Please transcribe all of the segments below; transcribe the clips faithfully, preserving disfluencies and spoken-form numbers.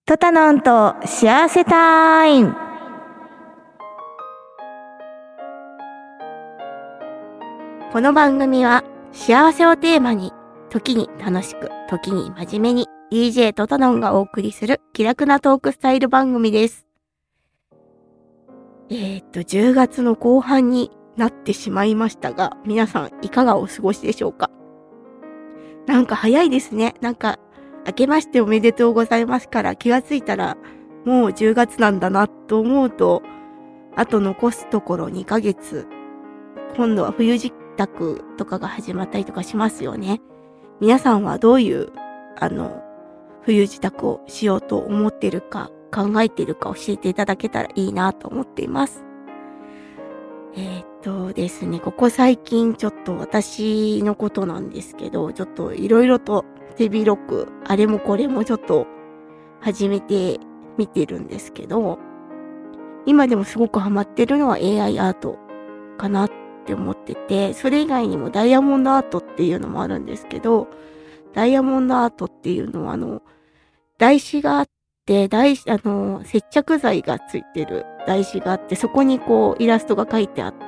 トタノンと幸せタイム。この番組は幸せをテーマに、時に楽しく、時に真面目に ディージェー トタノンがお送りする気楽なトークスタイル番組です。えー、っとじゅうがつの後半になってしまいましたが、皆さんいかがお過ごしでしょうか。なんか早いですね。なんか明けましておめでとうございますから気がついたらもうじゅうがつなんだなと思うと、あと残すところにかげつ、今度は冬支度とかが始まったりとかしますよね。皆さんはどういうあの冬支度をしようと思っているか考えているか教えていただけたらいいなと思っています。えー、っとですね、ここ最近ちょっと私のことなんですけど、ちょっといろいろと手広くあれもこれもちょっと始めてみてるんですけど、今でもすごくハマってるのは エーアイ アートかなって思ってて、それ以外にもダイヤモンドアートっていうのもあるんですけど、ダイヤモンドアートっていうのはあの台紙があって、台あの接着剤がついてる台紙があって、そこにこうイラストが書いてあって、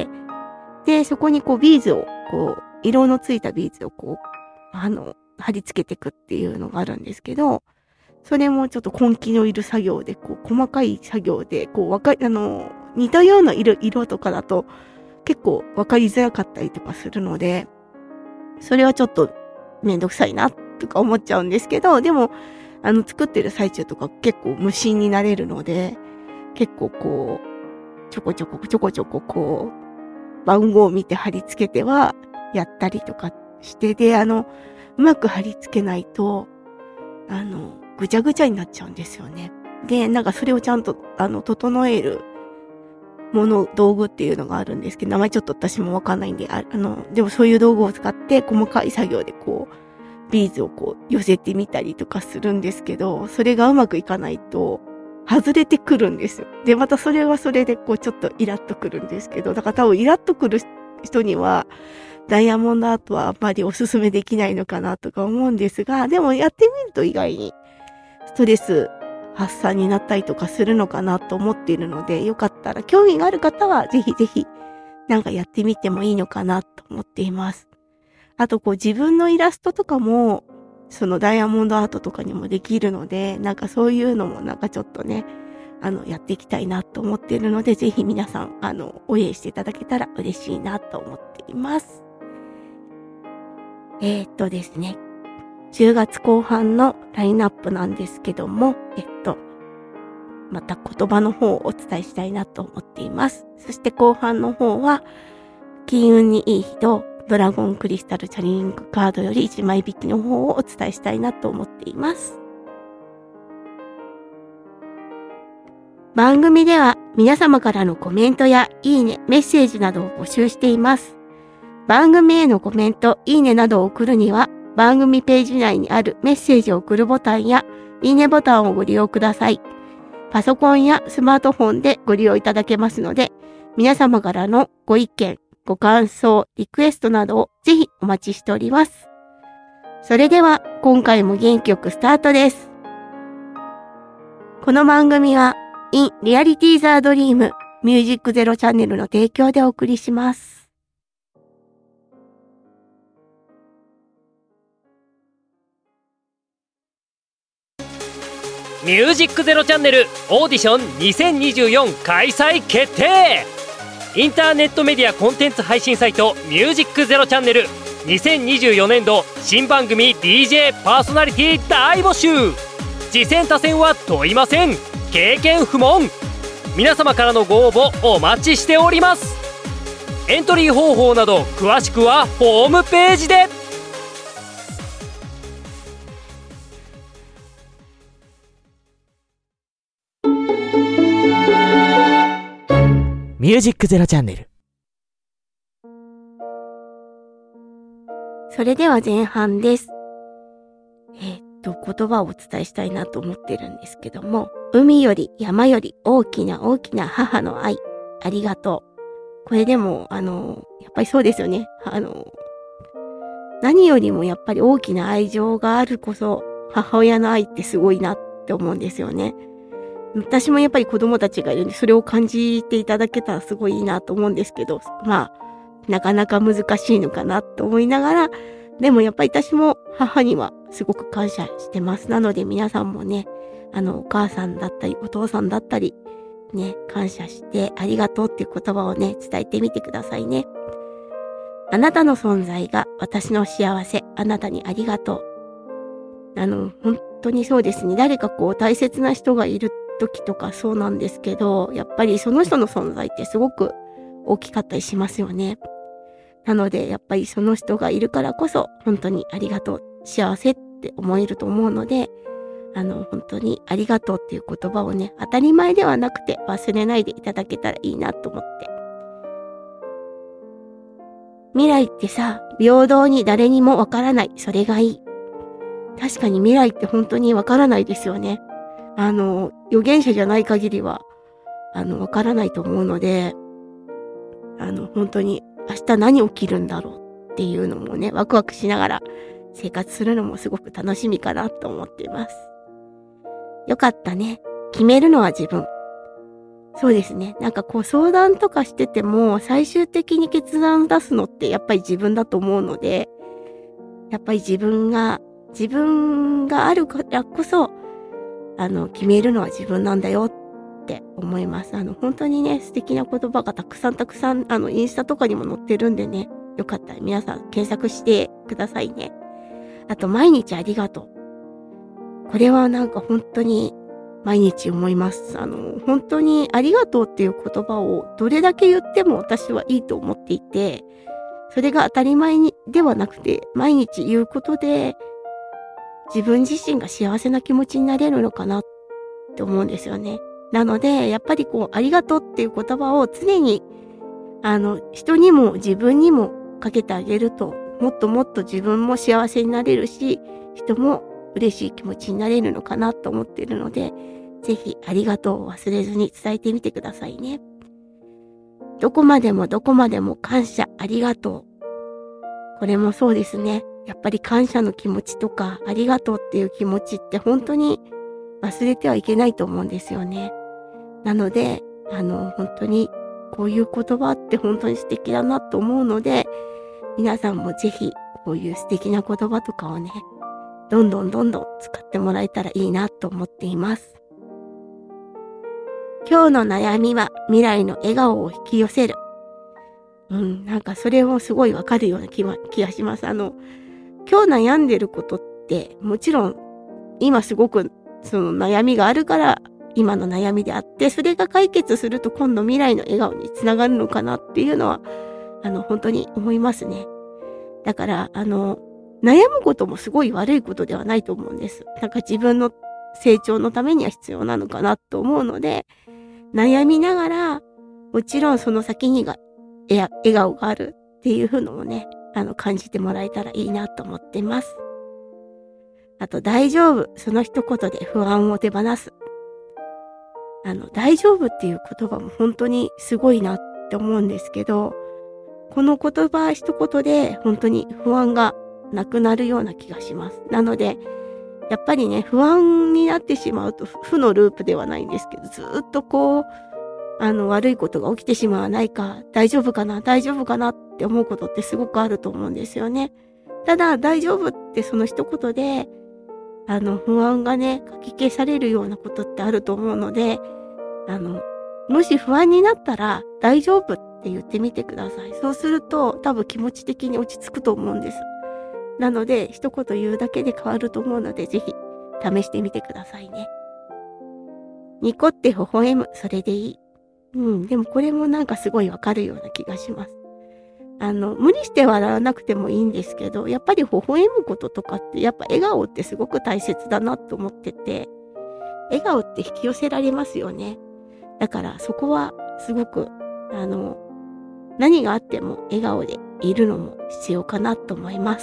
でそこにこうビーズをこう色のついたビーズをこうあの貼り付けていくっていうのがあるんですけど、それもちょっと根気のいる作業で、こう細かい作業で、こうわかあの似たような色色とかだと結構わかりづらかったりとかするので、それはちょっとめんどくさいなとか思っちゃうんですけど、でもあの作ってる最中とか結構無心になれるので、結構こうちょこちょこちょこちょここう番号を見て貼り付けてはやったりとかして、であのうまく貼り付けないとあのぐちゃぐちゃになっちゃうんですよね。でなんかそれをちゃんとあの整えるもの道具っていうのがあるんですけど、名前ちょっと私もわかんないんで、ああのでもそういう道具を使って細かい作業でこうビーズをこう寄せてみたりとかするんですけど、それがうまくいかないと外れてくるんですよ。でまたそれはそれでこうちょっとイラッとくるんですけど、だから多分イラッとくる人にはダイヤモンドアートはあんまりおすすめできないのかなとか思うんですが、でもやってみると意外にストレス発散になったりとかするのかなと思っているので、よかったら興味がある方はぜひぜひなんかやってみてもいいのかなと思っています。あとこう自分のイラストとかもそのダイヤモンドアートとかにもできるので、なんかそういうのもなんかちょっとね、あのやっていきたいなと思っているので、ぜひ皆さんあの応援していただけたら嬉しいなと思っています。えー、っとですね、じゅうがつこう半のラインナップなんですけども、えっとまた言葉の方をお伝えしたいなと思っています。そして後半の方は金運にいい日とドラゴンクリスタルチャレンジングカードよりいちまい引きの方をお伝えしたいなと思っています。番組では皆様からのコメントやいいね、メッセージなどを募集しています。番組へのコメント、いいねなどを送るには番組ページ内にあるメッセージを送るボタンやいいねボタンをご利用ください。パソコンやスマートフォンでご利用いただけますので、皆様からのご意見、ご感想、リクエストなどをぜひお待ちしております。それでは今回も元気よくスタートです。この番組は In Reality the Dream Music Zero チャンネルの提供でお送りします。 ミュージックゼロチャンネルオーディションにせんにじゅうよん開催決定。インターネットメディアコンテンツ配信サイトミュージックゼロチャンネルにせんにじゅうよねん度新番組 ディージェー パーソナリティ大募集。次戦他戦は問いません。経験不問。皆様からのご応募お待ちしております。エントリー方法など詳しくはホームページで。 ミュージックゼロチャンネル。 それでは前半です。えー、っと言葉をお伝えしたいなと思ってるんですけども、海より山より大きな大きな母の愛、ありがとう。これでもあのやっぱりそうですよね。あの何よりもやっぱり大きな愛情があるこそ母親の愛ってすごいなっって思うんですよね。私もやっぱり子供たちがいるんで、それを感じていただけたらすごいいいなと思うんですけど、まあ、なかなか難しいのかなと思いながら、でもやっぱり私も母にはすごく感謝してます。なので皆さんもね、あの、お母さんだったり、お父さんだったり、ね、感謝してありがとうっていう言葉をね、伝えてみてくださいね。あなたの存在が私の幸せ、あなたにありがとう。あの、本当にそうですね。誰かこう大切な人がいる時とかそうなんですけど、やっぱりその人の存在ってすごく大きかったりしますよね。なので、やっぱりその人がいるからこそ、本当にありがとう、幸せって思えると思うので、あの、本当にありがとうっていう言葉をね、当たり前ではなくて忘れないでいただけたらいいなと思って。未来ってさ、平等に誰にもわからない。それがいい。確かに未来って本当にわからないですよね。あの、預言者じゃない限りは、あの、わからないと思うので、あの、本当に明日何起きるんだろうっていうのもね、ワクワクしながら生活するのもすごく楽しみかなと思っています。よかったね。決めるのは自分。そうですね。なんかこう相談とかしてても最終的に決断出すのってやっぱり自分だと思うので、やっぱり自分が、自分があるからこそ、あの、決めるのは自分なんだよって思います。あの、本当にね、素敵な言葉がたくさんたくさん、あの、インスタとかにも載ってるんでね、よかったら皆さん検索してくださいね。あと、毎日ありがとう。これはなんか本当に毎日思います。あの、本当にありがとうっていう言葉をどれだけ言っても私はいいと思っていて、それが当たり前にではなくて、毎日言うことで、自分自身が幸せな気持ちになれるのかなって思うんですよね。なので、やっぱりこう、ありがとうっていう言葉を常に、あの、人にも自分にもかけてあげると、もっともっと自分も幸せになれるし、人も嬉しい気持ちになれるのかなと思っているので、ぜひありがとうを忘れずに伝えてみてくださいね。どこまでもどこまでも感謝ありがとう。これもそうですね。やっぱり感謝の気持ちとかありがとうっていう気持ちって本当に忘れてはいけないと思うんですよね。なので、あの本当にこういう言葉って本当に素敵だなと思うので、皆さんもぜひこういう素敵な言葉とかをね、どんどんどんどん使ってもらえたらいいなと思っています。今日の悩みは未来の笑顔を引き寄せる。うん、なんかそれもすごいわかるような気は、気がします。あの、今日悩んでることってもちろん今すごくその悩みがあるから今の悩みであって、それが解決すると今度未来の笑顔につながるのかなっていうのは、あの、本当に思いますね。だから、あの、悩むこともすごい悪いことではないと思うんです。なんか自分の成長のためには必要なのかなと思うので、悩みながら、もちろんその先にが、笑顔があるっていうのもね、あの、感じてもらえたらいいなと思っています。あと、大丈夫。その一言で不安を手放す。あの、大丈夫っていう言葉も本当にすごいなって思うんですけど、この言葉一言で本当に不安がなくなるような気がします。なので、やっぱりね、不安になってしまうと負のループではないんですけど、ずーっとこう、あの、悪いことが起きてしまわないか、大丈夫かな、大丈夫かなって思うことってすごくあると思うんですよね。ただ、大丈夫ってその一言で、あの、不安がね、かき消されるようなことってあると思うので、あの、もし不安になったら、大丈夫って言ってみてください。そうすると、多分気持ち的に落ち着くと思うんです。なので、一言言うだけで変わると思うので、ぜひ、試してみてくださいね。ニコって微笑む、それでいい。うん、でもこれもなんかすごいわかるような気がします。あの、無理して笑わなくてもいいんですけど、やっぱり微笑むこととかって、やっぱ笑顔ってすごく大切だなと思ってて、笑顔って引き寄せられますよね。だからそこはすごく、あの、何があっても笑顔でいるのも必要かなと思います。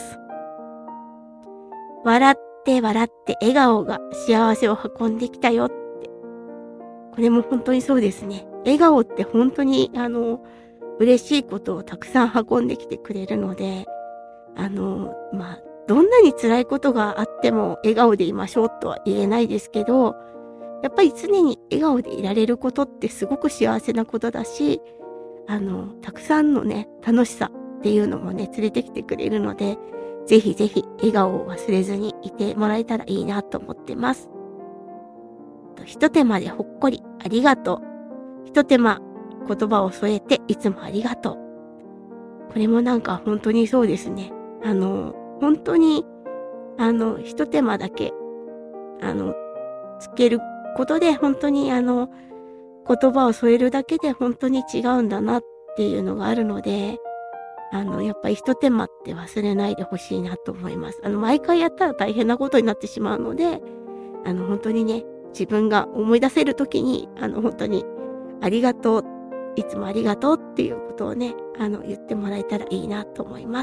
笑って笑って笑顔が幸せを運んできたよって。これも本当にそうですね。笑顔って本当に、あの、嬉しいことをたくさん運んできてくれるので、あの、まあ、 どんなに辛いことがあっても笑顔でいましょうとは言えないですけど、やっぱり常に笑顔でいられることってすごく幸せなことだし、あの、たくさんのね、楽しさっていうのもね、連れてきてくれるので、ぜひぜひ笑顔を忘れずにいてもらえたらいいなと思ってます。ひと手間でほっこりありがとう。ひと手間言葉を添えていつもありがとう。これもなんか本当にそうですね。あの、本当に、あの、ひと手間だけ、あの、つけることで本当にあの、言葉を添えるだけで本当に違うんだなっていうのがあるので、あの、やっぱりひと手間って忘れないでほしいなと思います。あの、毎回やったら大変なことになってしまうので、あの、本当にね、自分が思い出せるときに、あの、本当に、ありがとう、いつもありがとうっていうことをね、あの、言ってもらえたらいいなと思います。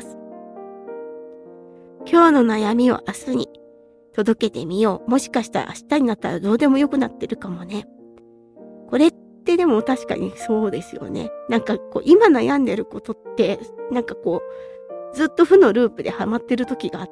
今日の悩みを明日に届けてみよう。もしかしたら明日になったらどうでもよくなってるかもね。これってでも確かにそうですよね。なんかこう、今悩んでることって、なんかこう、ずっと負のループでハマってる時があって、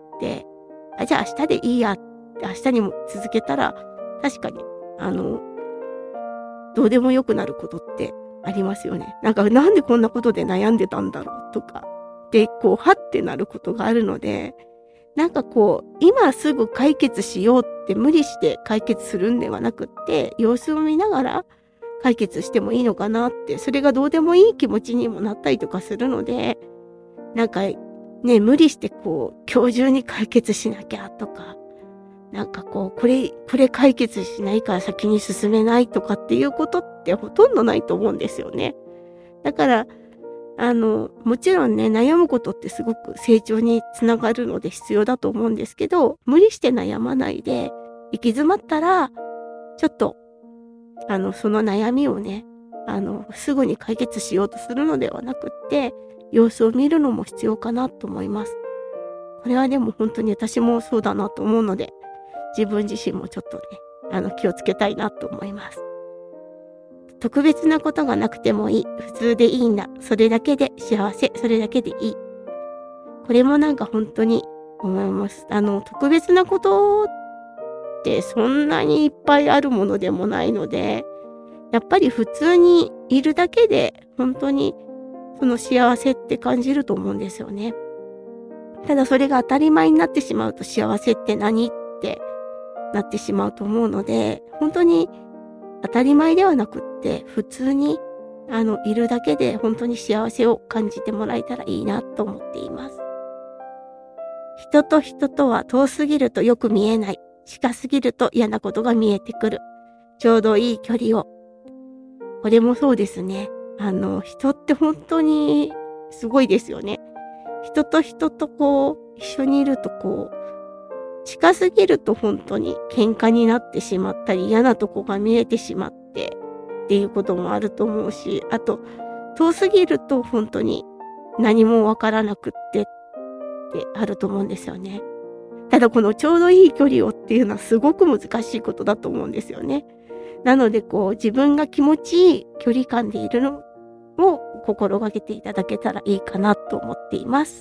あ、じゃあ明日でいいやって明日にも続けたら、確かに、あの、どうでもよくなることってありますよね。なんかなんでこんなことで悩んでたんだろうとか、で、こう、はってなることがあるので、なんかこう、今すぐ解決しようって無理して解決するんではなくって、様子を見ながら解決してもいいのかなって、それがどうでもいい気持ちにもなったりとかするので、なんかね、無理してこう、今日中に解決しなきゃとか、なんかこう、これ、これ解決しないから先に進めないとかっていうことってほとんどないと思うんですよね。だから、あの、もちろんね、悩むことってすごく成長につながるので必要だと思うんですけど、無理して悩まないで、行き詰まったら、ちょっと、あの、その悩みをね、あの、すぐに解決しようとするのではなくって、様子を見るのも必要かなと思います。これはでも本当に私もそうだなと思うので、自分自身もちょっとね、あの、気をつけたいなと思います。特別なことがなくてもいい。普通でいいんだ。それだけで幸せ。それだけでいい。これもなんか本当に思います。あの、特別なことってそんなにいっぱいあるものでもないので、やっぱり普通にいるだけで本当にその幸せって感じると思うんですよね。ただそれが当たり前になってしまうと幸せって何ってなってしまうと思うので、本当に当たり前ではなくって普通にあのいるだけで本当に幸せを感じてもらえたらいいなと思っています。人と人とは遠すぎるとよく見えない。近すぎると嫌なことが見えてくる。ちょうどいい距離を。これもそうですね。あの人って本当にすごいですよね。人と人とこう一緒にいるとこう近すぎると本当に喧嘩になってしまったり嫌なとこが見えてしまってっていうこともあると思うし、あと遠すぎると本当に何もわからなくってってあると思うんですよね。ただこのちょうどいい距離をっていうのはすごく難しいことだと思うんですよね。なのでこう自分が気持ちいい距離感でいるのを心がけていただけたらいいかなと思っています。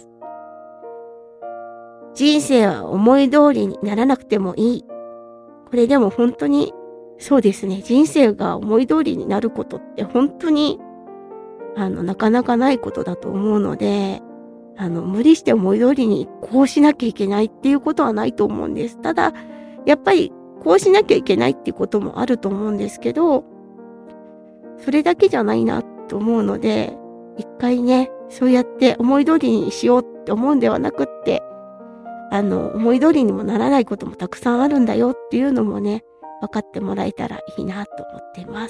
人生は思い通りにならなくてもいい。これでも本当にそうですね。人生が思い通りになることって本当にあのなかなかないことだと思うので、あの無理して思い通りにこうしなきゃいけないっていうことはないと思うんです。ただやっぱりこうしなきゃいけないっていうこともあると思うんですけど、それだけじゃないなと思うので、一回ね、そうやって思い通りにしようって思うんではなくって、あの、思い通りにもならないこともたくさんあるんだよっていうのもね、分かってもらえたらいいなと思っています。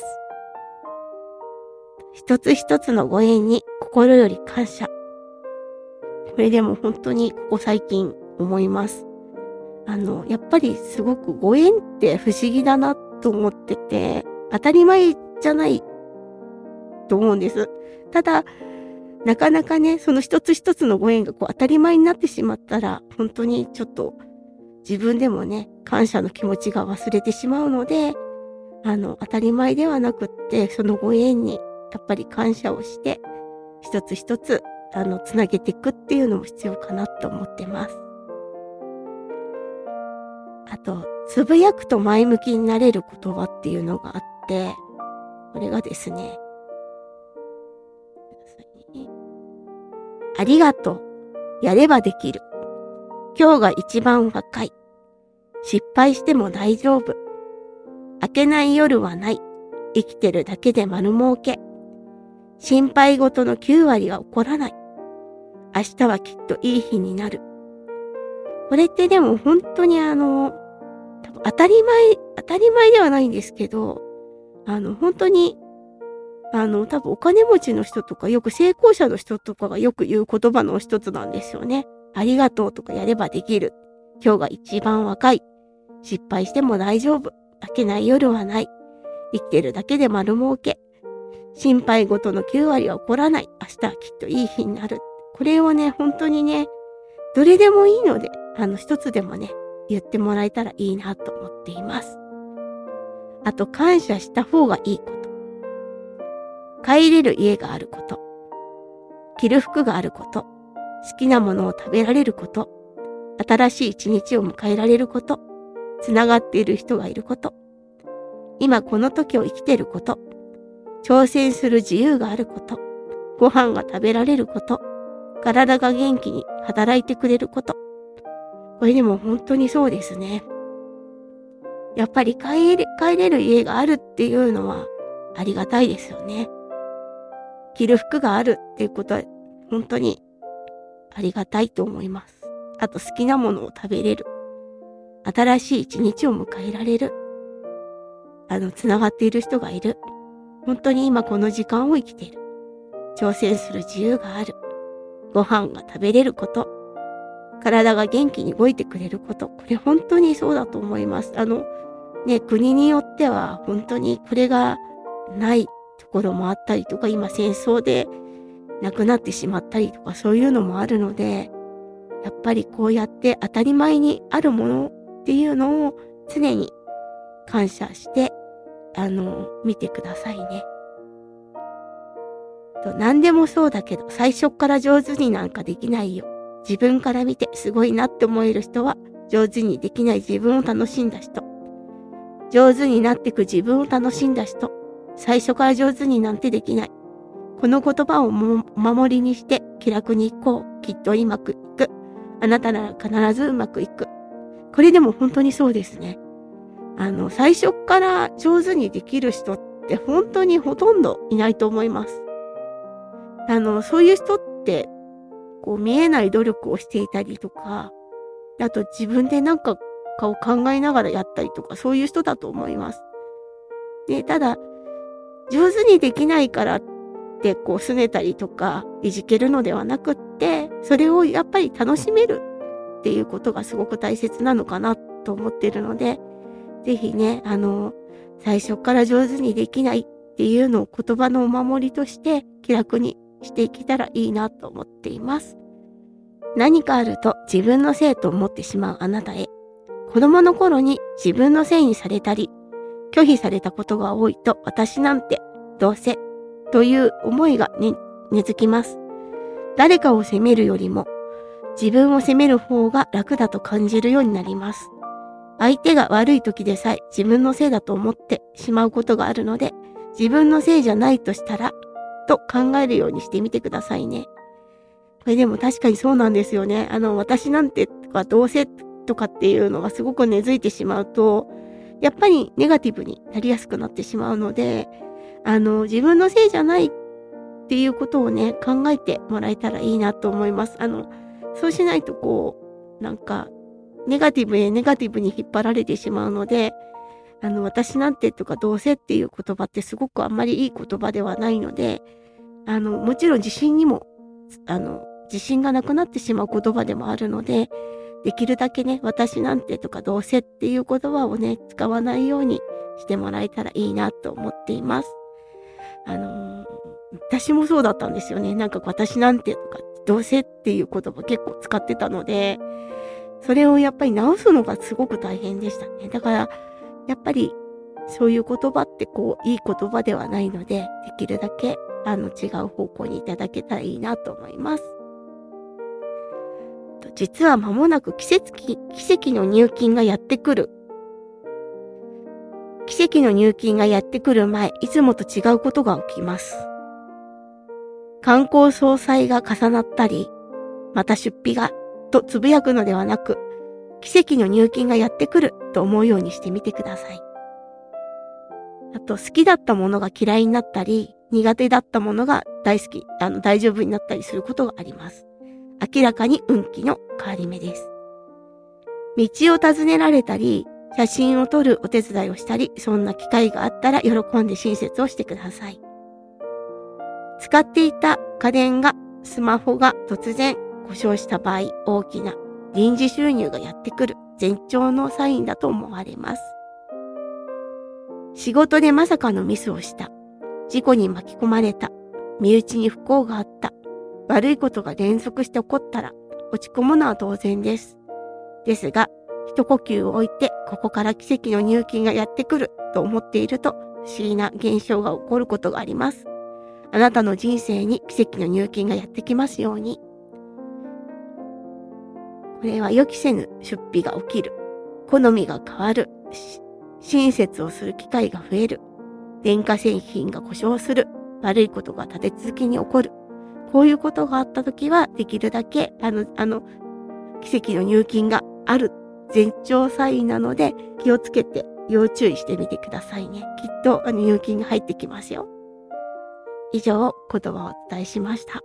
一つ一つのご縁に心より感謝。これでも本当にここ最近思います。あの、やっぱりすごくご縁って不思議だなと思ってて、当たり前じゃないと思うんです。ただ、なかなかね、その一つ一つのご縁がこう当たり前になってしまったら、本当にちょっと自分でもね、感謝の気持ちが忘れてしまうので、あの、当たり前ではなくって、そのご縁にやっぱり感謝をして、一つ一つ、あの、つなげていくっていうのも必要かなと思ってます。 あと、つぶやくと前向きになれる言葉っていうのがあって、これがですね、ありがとう。やればできる。今日が一番若い。失敗しても大丈夫。明けない夜はない。生きてるだけで丸儲け。心配事のきゅう割は起こらない。明日はきっといい日になる。これってでも本当にあの、多分当たり前、当たり前ではないんですけど、あの、本当に、あの、多分お金持ちの人とか、よく成功者の人とかがよく言う言葉の一つなんですよね。ありがとうとかやればできる。今日が一番若い。失敗しても大丈夫。明けない夜はない。生きてるだけで丸儲け。心配事のきゅう割は起こらない。明日はきっといい日になる。これをね、本当にね、どれでもいいので、あの、一つでもね、言ってもらえたらいいなと思っています。あと、感謝した方がいいこと。帰れる家があること。着る服があること。好きなものを食べられること。新しい一日を迎えられること。つながっている人がいること。今この時を生きていること。挑戦する自由があること。ご飯が食べられること。体が元気に働いてくれること。これでも本当にそうですね。やっぱり帰れ、帰れる家があるっていうのはありがたいですよね。着る服があるっていうことは本当にありがたいと思います。あと好きなものを食べれる。新しい一日を迎えられる。あの、つながっている人がいる。本当に今この時間を生きている。挑戦する自由がある。ご飯が食べれること。体が元気に動いてくれること。これ本当にそうだと思います。あの、ね、国によっては本当にこれがないところもあったりとか、今戦争で亡くなってしまったりとか、そういうのもあるので、やっぱりこうやって当たり前にあるものっていうのを常に感謝して、あの、見てくださいね。と、何でもそうだけど、最初から上手になんかできないよ。自分から見てすごいなって思える人は、上手にできない自分を楽しんだ人。上手になってく自分を楽しんだ人。最初から上手になんてできない。この言葉をも守りにして気楽に行こう。きっとうまくいく。あなたなら必ずうまくいく。これでも本当にそうですね。あの、最初から上手にできる人って本当にほとんどいないと思います。あの、そういう人って、こう見えない努力をしていたりとか、あと自分でなんかを考えながらやったりとか、そういう人だと思います。で、ただ、上手にできないからってこう拗ねたりとかいじけるのではなくって、それをやっぱり楽しめるっていうことがすごく大切なのかなと思っているので、ぜひね、あの、最初から上手にできないっていうのを言葉のお守りとして気楽にしていけたらいいなと思っています。何かあると自分のせいと思ってしまうあなたへ。子供の頃に自分のせいにされたり、拒否されたことが多いと私なんてどうせという思いがに根付きます。誰かを責めるよりも自分を責める方が楽だと感じるようになります。相手が悪い時でさえ自分のせいだと思ってしまうことがあるので、自分のせいじゃないとしたらと考えるようにしてみてくださいね。これでも確かにそうなんですよね。あの、私なんてとかどうせとかっていうのがすごく根付いてしまうと、やっぱりネガティブになりやすくなってしまうので、あの、自分のせいじゃないっていうことをね、考えてもらえたらいいなと思います。あの、そうしないとこう、なんか、ネガティブへネガティブに引っ張られてしまうので、あの、私なんてとかどうせっていう言葉ってすごくあんまりいい言葉ではないので、あの、もちろん自信にも、あの、自信がなくなってしまう言葉でもあるので、できるだけね、私なんてとかどうせっていう言葉をね、使わないようにしてもらえたらいいなと思っています。あのー、私もそうだったんですよね。なんか私なんてとかどうせっていう言葉結構使ってたので、それをやっぱり直すのがすごく大変でしたね。だから、やっぱりそういう言葉ってこう、いい言葉ではないので、できるだけあの違う方向にいただけたらいいなと思います。 と、実は間もなく奇跡、奇跡の入金がやってくる。奇跡の入金がやってくる前、いつもと違うことが起きます。観光総裁が重なったり、また出費が、とつぶやくのではなく、奇跡の入金がやってくると思うようにしてみてください。あと、好きだったものが嫌いになったり、苦手だったものが大好き、あの、大丈夫になったりすることがあります。明らかに運気の変わり目です。道を尋ねられたり、写真を撮るお手伝いをしたり、そんな機会があったら喜んで親切をしてください。使っていた家電が、スマホが突然故障した場合、大きな臨時収入がやってくる前兆のサインだと思われます。仕事でまさかのミスをした。事故に巻き込まれた。身内に不幸があった。悪いことが連続して起こったら落ち込むのは当然です。ですが、一呼吸を置いてここから奇跡の入金がやってくると思っていると不思議な現象が起こることがあります。あなたの人生に奇跡の入金がやってきますように。これは予期せぬ出費が起きる。好みが変わる。親切をする機会が増える。電化製品が故障する。悪いことが立て続けに起こる。こういうことがあったときは、できるだけ、あの、あの、奇跡の入金がある前兆サインなので、気をつけて要注意してみてくださいね。きっと、あの、入金が入ってきますよ。以上、言葉をお伝えしました。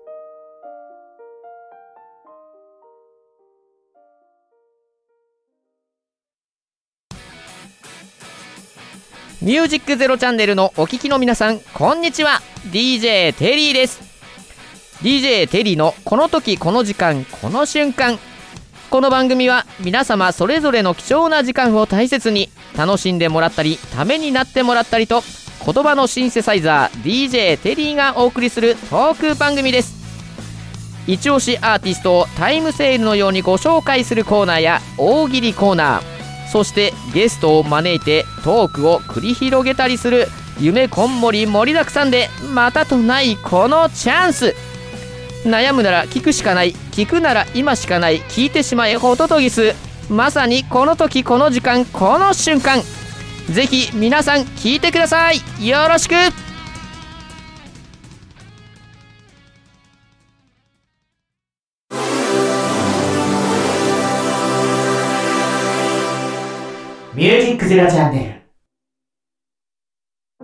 ミュージックゼロチャンネルのお聞きの皆さん、こんにちは。 ディージェー テリーです。 ディージェー テリーのこの時この時間この瞬間。この番組は皆様それぞれの貴重な時間を大切に楽しんでもらったりためになってもらったりと、言葉のシンセサイザー ディージェー テリーがお送りするトーク番組です。一押しアーティストをタイムセールのようにご紹介するコーナーや大喜利コーナー、そしてゲストを招いてトークを繰り広げたりする夢こんもり盛りだくさんでまたとないこのチャンス。悩むなら聞くしかない、聞くなら今しかない、聞いてしまえホトトギス。まさにこの時この時間この瞬間、ぜひ皆さん聞いてください。よろしく。 ミュージックゼロチャンネル。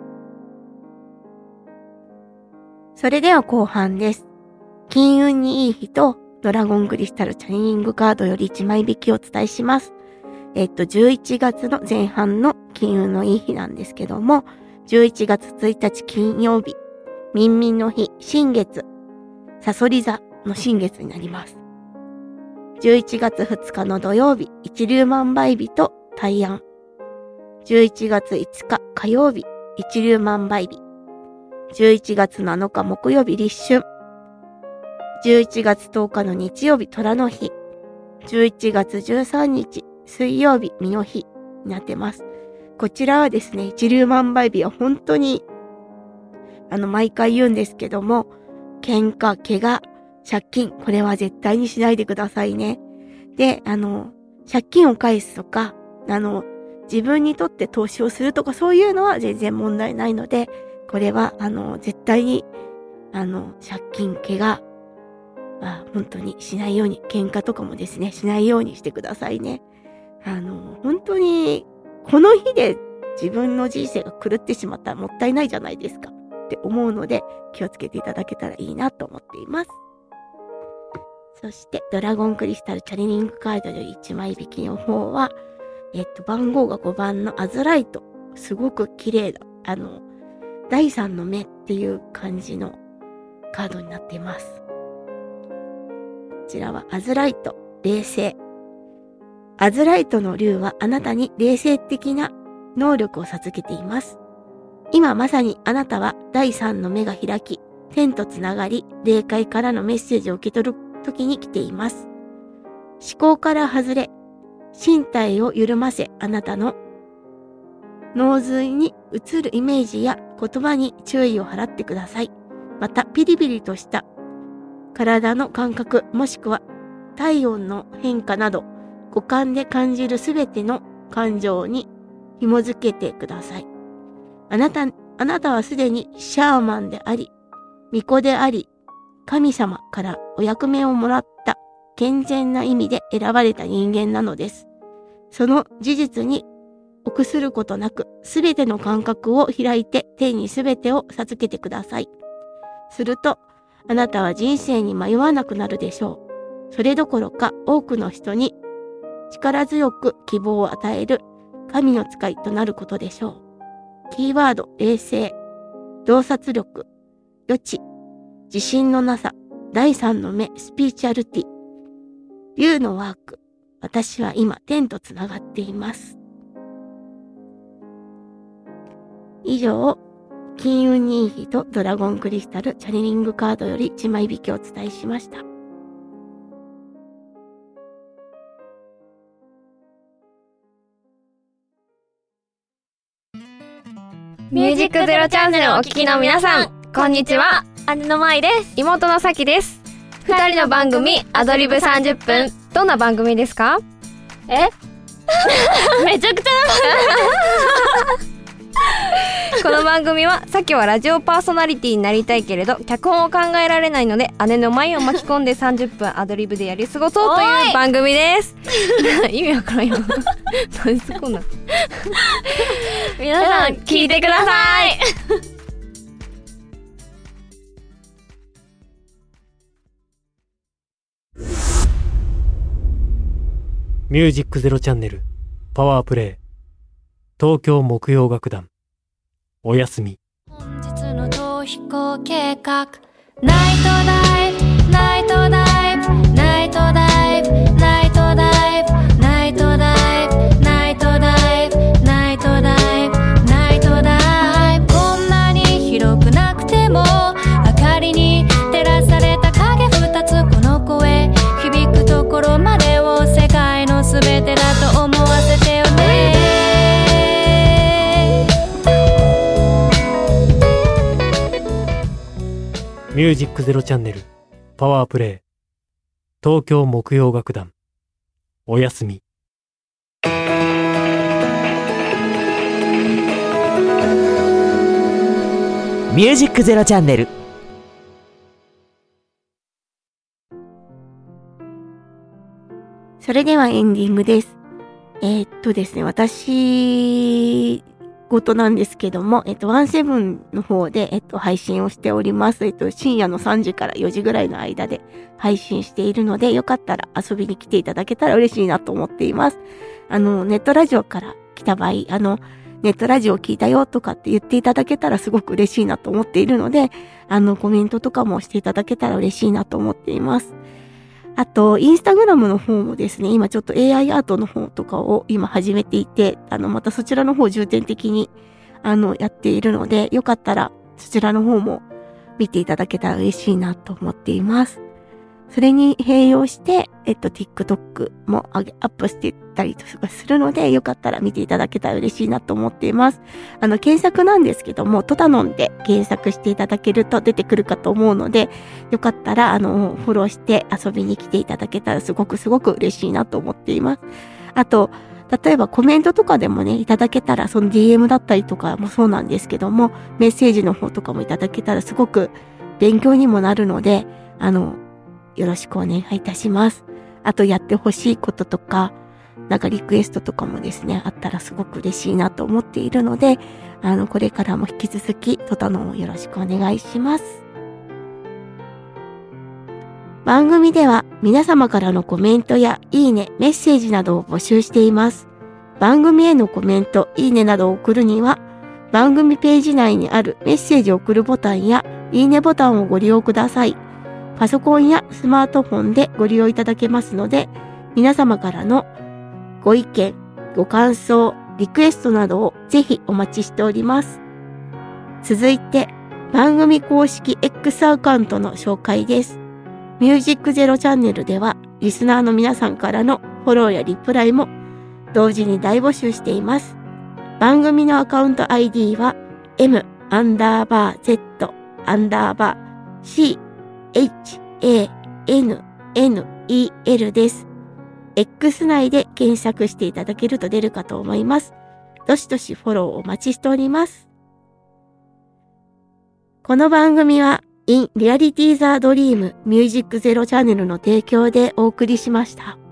それでは後半です。金運にいい日とドラゴンクリスタルチャネリングカードよりいちまい引きをお伝えします。えっと、じゅういちがつの前半の金運のいい日なんですけども、じゅういちがつついたち金曜日、みんみんの日、新月、さそり座の新月になります。じゅういちがつふつかの土曜日、一粒万倍日と大安。じゅういちがついつか火曜日、一粒万倍日。じゅういちがつなのか木曜日、立春。じゅういちがつとおかの日曜日、虎の日。じゅういちがつじゅうさんにち、水曜日、身の日になってます。こちらはですね、一粒万倍日は本当に、あの、毎回言うんですけども、喧嘩、怪我、借金、これは絶対にしないでくださいね。で、あの、借金を返すとか、あの、自分にとって投資をするとかそういうのは全然問題ないので、これは、あの、絶対に、あの、借金、怪我は本当にしないように、喧嘩とかもですね、しないようにしてくださいね。あの、本当に、この日で自分の人生が狂ってしまったらもったいないじゃないですかって思うので、気をつけていただけたらいいなと思っています。そして、ドラゴンクリスタルチャネリングカードよりいちまい引きの方は、えっと、番号がごばんのアズライト。すごく綺麗だ。あの、第三の目っていう感じのカードになっています。こちらはアズライト、冷静。アズライトの竜はあなたに冷静的な能力を授けています。今まさにあなたは第三の目が開き、天とつながり、霊界からのメッセージを受け取る時に来ています。思考から外れ、身体を緩ませ、あなたの脳髄に映るイメージや言葉に注意を払ってください。また、ピリピリとした体の感覚、もしくは体温の変化など、五感で感じるすべての感情に紐づけてください。あなた、あなたはすでにシャーマンであり、巫女であり、神様からお役目をもらった健全な意味で選ばれた人間なのです。その事実に臆することなく、すべての感覚を開いて天にすべてを授けてください。すると、あなたは人生に迷わなくなるでしょう。それどころか多くの人に力強く希望を与える神の使いとなることでしょう。キーワード、冷静、洞察力、余地、自信のなさ、第三の目、スピーチャルティ、竜のワーク、私は今天とつながっています。以上、金運にいい日とドラゴンクリスタルチャネリングカードよりいちまい引きをお伝えしました。 ミュージックゼロチャンネルをお聞きの皆さん、こんにちは。姉の舞です。妹のさきです。二人の番組、アドリブさんじゅっぷん。どんな番組ですか？えめちゃくちゃこの番組は、さきはラジオパーソナリティになりたいけれど脚本を考えられないので、姉の舞を巻き込んでさんじゅっぷんアドリブでやり過ごそうという番組です。意味わからんよ。何すこんな皆さん聞いてください。 ミュージックゼロチャンネルパワープレイ東京木曜楽団おやすみ。 本日の逃避行計画、ナイトダイブナイトダイブナイトダイブナイトダイブナイトダイブナイトダイブナイトダイブナイトダイブ、こんなに広くなくても明かりに照らされた影二つ、この声響くところまでを世界のすべてだと思わせてよね。 ミュージックゼロチャンネルパワープレイ東京木曜楽団おやすみ。 ミュージックゼロチャンネル。 それではエンディングです。えー、っとですね、私事なんですけども、えっと、ワンセブンの方で、えっと、配信をしております。えっと、深夜のさんじからよじぐらいの間で配信しているので、よかったら遊びに来ていただけたら嬉しいなと思っています。あの、ネットラジオから来た場合、あの、ネットラジオ聞いたよとかって言っていただけたらすごく嬉しいなと思っているので、あの、コメントとかもしていただけたら嬉しいなと思っています。あと、インスタグラムの方もですね、今ちょっと エーアイ アートの方とかを今始めていて、あの、またそちらの方重点的に、あの、やっているので、よかったらそちらの方も見ていただけたら嬉しいなと思っています。それに併用して、えっと、TikTok も上げ、アップしていったりとかするので、よかったら見ていただけたら嬉しいなと思っています。あの、検索なんですけども、トタノンで検索していただけると出てくるかと思うので、よかったら、あの、フォローして遊びに来ていただけたらすごくすごく嬉しいなと思っています。あと、例えばコメントとかでもね、いただけたら、その ディーエム だったりとかもそうなんですけども、メッセージの方とかもいただけたらすごく勉強にもなるので、あの、よろしくお願いいたします。あとやってほしいこととか、なんかリクエストとかもですね、あったらすごく嬉しいなと思っているので、あの、これからも引き続き、トタノンをよろしくお願いします。番組では皆様からのコメントやいいね、メッセージなどを募集しています。番組へのコメント、いいねなどを送るには、番組ページ内にあるメッセージを送るボタンやいいねボタンをご利用ください。パソコンやスマートフォンでご利用いただけますので、皆様からのご意見、ご感想、リクエストなどをぜひお待ちしております。続いて、番組公式 X アカウントの紹介です。ミュージックゼロチャンネルでは、リスナーの皆さんからのフォローやリプライも同時に大募集しています。番組のアカウント アイディー は M アンダーバー Z アンダーバー C H A N N イーエル です。X 内で検索していただけると出るかと思います。どしどしフォローお待ちしております。この番組は In Reality the Dream Music Zero チャンネルの提供でお送りしました。